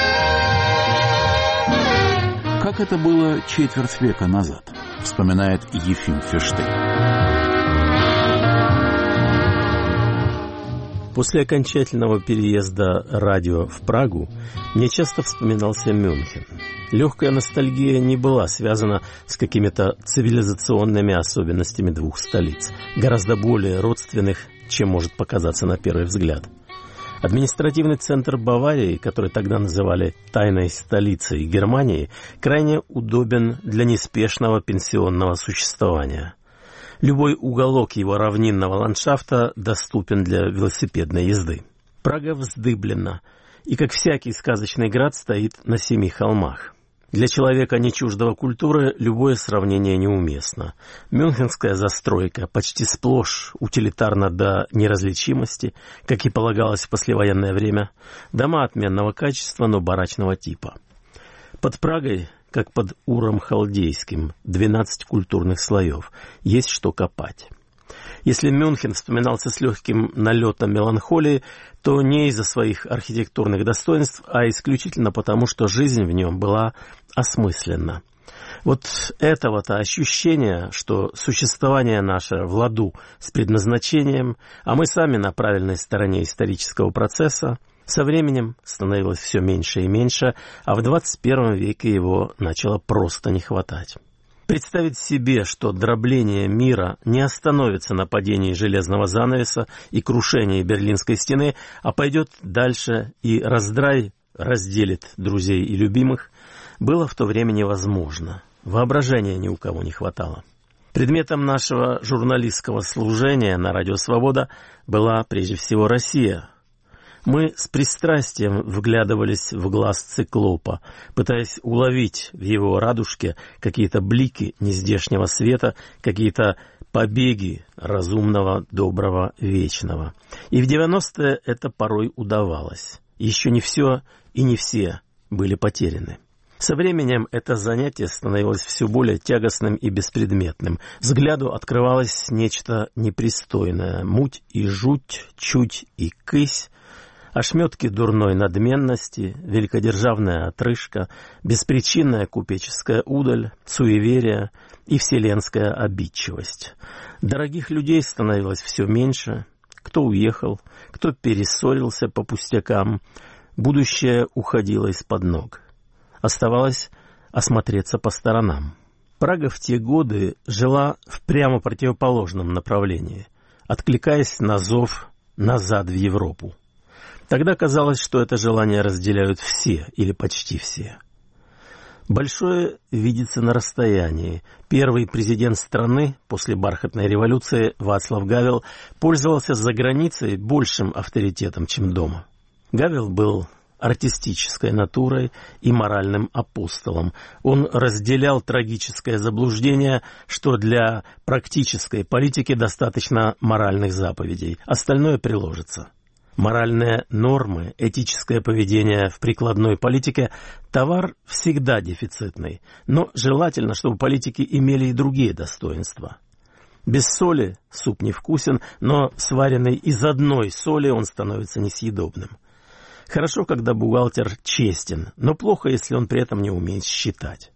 Как это было четверть века назад, вспоминает Ефим Ферштейн. После окончательного переезда радио в Прагу мне часто вспоминался Мюнхен. Легкая ностальгия не была связана с какими-то цивилизационными особенностями двух столиц, гораздо более родственных, чем может показаться на первый взгляд. Административный центр Баварии, который тогда называли «тайной столицей Германии», крайне удобен для неспешного пенсионного существования. Любой уголок его равнинного ландшафта доступен для велосипедной езды. Прага вздыблена и, как всякий сказочный град, стоит на 7 холмах. Для человека, не чуждого культуры, любое сравнение неуместно. Мюнхенская застройка почти сплошь утилитарна до неразличимости, как и полагалось в послевоенное время. Дома отменного качества, но барачного типа. Под Прагой, как под Уром Халдейским, 12 культурных слоев. Есть что копать. Если Мюнхен вспоминался с легким налетом меланхолии, то не из-за своих архитектурных достоинств, а исключительно потому, что жизнь в нем была осмысленна. Вот этого-то ощущения, что существование наше в ладу с предназначением, а мы сами на правильной стороне исторического процесса, со временем становилось все меньше и меньше, а в 21 веке его начало просто не хватать. Представить себе, что дробление мира не остановится на падении железного занавеса и крушении Берлинской стены, а пойдет дальше и раздрай разделит друзей и любимых, было в то время невозможно. Воображения ни у кого не хватало. Предметом нашего журналистского служения на Радио Свобода была прежде всего Россия. Мы с пристрастием вглядывались в глаз циклопа, пытаясь уловить в его радужке какие-то блики нездешнего света, какие-то побеги разумного, доброго, вечного. И в 90-е это порой удавалось. Еще не все и не все были потеряны. Со временем это занятие становилось все более тягостным и беспредметным. Взгляду открывалось нечто непристойное. Муть и жуть, чуть и кысь, ошметки дурной надменности, великодержавная отрыжка, беспричинная купеческая удаль, суеверие и вселенская обидчивость. Дорогих людей становилось все меньше. Кто уехал, кто перессорился по пустякам. Будущее уходило из-под ног. Оставалось осмотреться по сторонам. Прага в те годы жила в прямо противоположном направлении, откликаясь на зов назад в Европу. Тогда казалось, что это желание разделяют все или почти все. Большое видится на расстоянии. Первый президент страны после бархатной революции Вацлав Гавел пользовался за границей большим авторитетом, чем дома. Гавел был артистической натурой и моральным апостолом. Он разделял трагическое заблуждение, что для практической политики достаточно моральных заповедей, остальное приложится. Моральные нормы, этическое поведение в прикладной политике – товар всегда дефицитный, но желательно, чтобы политики имели и другие достоинства. Без соли суп невкусен, но сваренный из одной соли он становится несъедобным. Хорошо, когда бухгалтер честен, но плохо, если он при этом не умеет считать.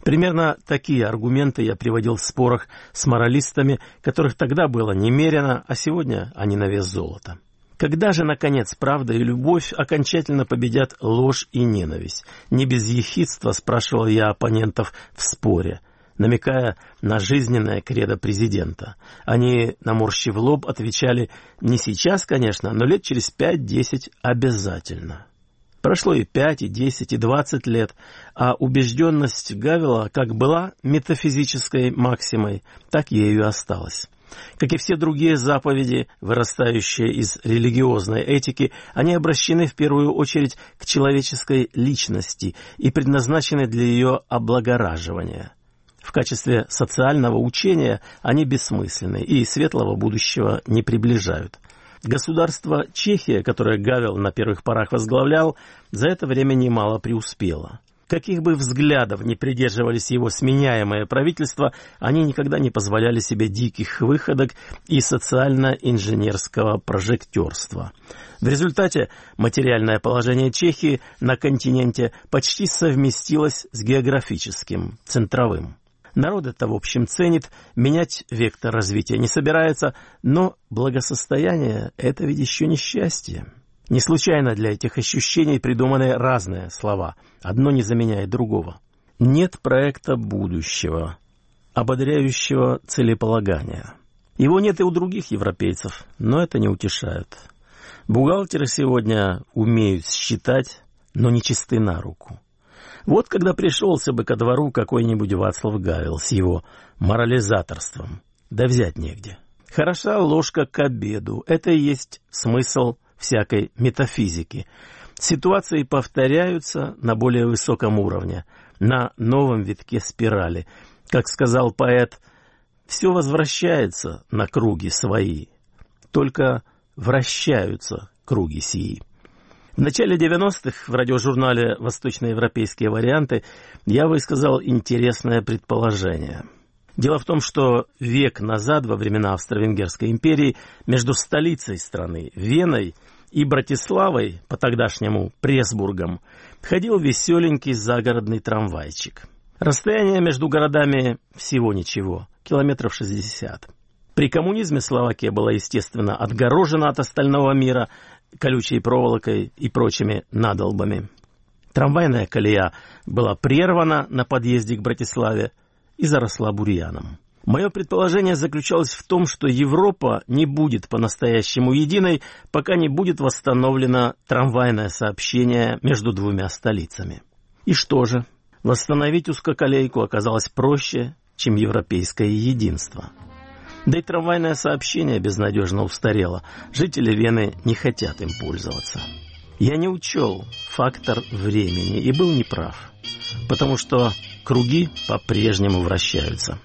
Примерно такие аргументы я приводил в спорах с моралистами, которых тогда было немерено, а сегодня они на вес золота. Когда же, наконец, правда и любовь окончательно победят ложь и ненависть? Не без ехидства спрашивал я оппонентов в споре, намекая на жизненное кредо президента. Они, наморщив лоб, отвечали: не сейчас, конечно, но лет через 5-10 обязательно. Прошло и 5, и 10, и 20 лет, а убежденность Гавела как была метафизической максимой, так ею и осталась. Как и все другие заповеди, вырастающие из религиозной этики, они обращены в первую очередь к человеческой личности и предназначены для ее облагораживания. В качестве социального учения они бессмысленны и светлого будущего не приближают. Государство Чехия, которое Гавел на первых порах возглавлял, за это время немало преуспело. Каких бы взглядов ни придерживались его сменяемые правительства, они никогда не позволяли себе диких выходок и социально-инженерского прожектерства. В результате материальное положение Чехии на континенте почти совместилось с географическим, центровым. Народ это, в общем, ценит, менять вектор развития не собирается, но благосостояние – это ведь еще не счастье. Не случайно для этих ощущений придуманы разные слова, одно не заменяет другого. Нет проекта будущего, ободряющего целеполагания. Его нет и у других европейцев, но это не утешает. Бухгалтеры сегодня умеют считать, но не чисты на руку. Вот когда пришелся бы ко двору какой-нибудь Вацлав Гавел с его морализаторством, да взять негде. Хороша ложка к обеду, это и есть смысл всякой метафизики. Ситуации повторяются на более высоком уровне, на новом витке спирали. Как сказал поэт, все возвращается на круги свои, только вращаются круги сии. В начале 90-х в радиожурнале «Восточноевропейские варианты» я высказал интересное предположение. Дело в том, что век назад, во времена Австро-Венгерской империи, между столицей страны, Веной, и Братиславой, по-тогдашнему Пресбургом, ходил веселенький загородный трамвайчик. Расстояние между городами всего ничего, километров 60. При коммунизме Словакия была, естественно, отгорожена от остального мира колючей проволокой и прочими надолбами. Трамвайная колея была прервана на подъезде к Братиславе и заросла бурьяном. Мое предположение заключалось в том, что Европа не будет по-настоящему единой, пока не будет восстановлено трамвайное сообщение между двумя столицами. И что же? Восстановить узкоколейку оказалось проще, чем европейское единство. Да и трамвайное сообщение безнадежно устарело. Жители Вены не хотят им пользоваться. Я не учел фактор времени и был неправ, потому что круги по-прежнему вращаются.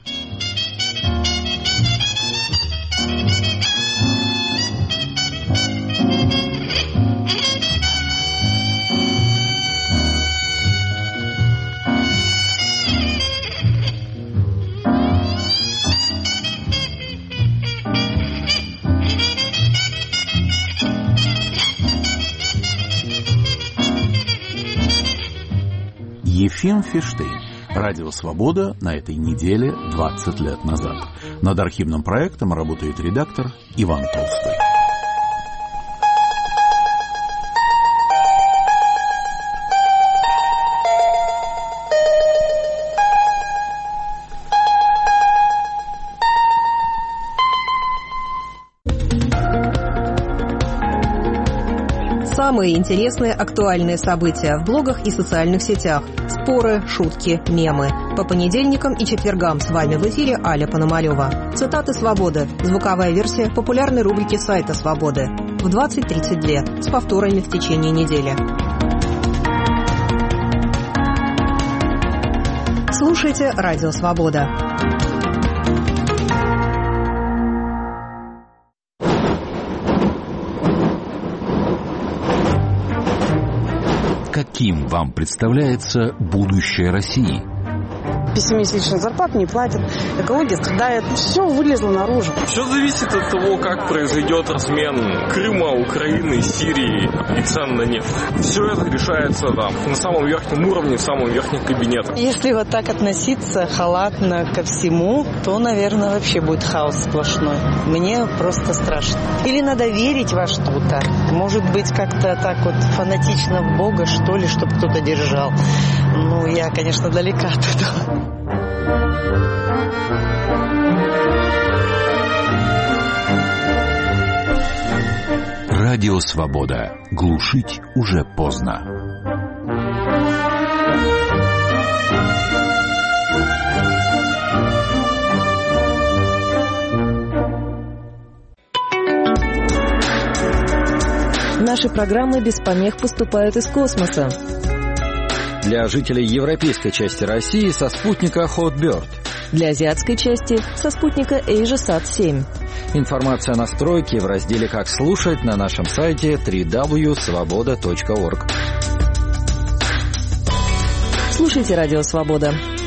Ефим Фиштейн. Радио «Свобода» на этой неделе 20 лет назад. Над архивным проектом работает редактор Иван Толстой. Самые интересные актуальные события в блогах и социальных сетях. Споры, шутки, мемы. По понедельникам и четвергам с вами в эфире Аля Пономарёва. Цитаты «Свободы». Звуковая версия популярной рубрики сайта «Свободы». В 20:32 с повторами в течение недели. Слушайте «Радио Свобода». Каким вам представляется будущее России? 5-месячных зарплат не платят, экология страдает. Все вылезло наружу. Все зависит от того, как произойдет размен Крыма, Украины, Сирии и цен на нефть. Все это решается там, на самом верхнем уровне, в самом верхнем кабинете. Если вот так относиться халатно ко всему, то, наверное, вообще будет хаос сплошной. Мне просто страшно. Или надо верить во что-то. Может быть, как-то так вот фанатично в Бога, что ли, чтобы кто-то держал. Ну, я, конечно, далека от этого. Радио «Свобода». Глушить уже поздно. Наши программы без помех поступают из космоса. Для жителей европейской части России со спутника Hotbird. Для азиатской части со спутника AsiaSat-7. Информация о настройке в разделе «Как слушать» на нашем сайте www.svoboda.org. Слушайте «Радио Свобода».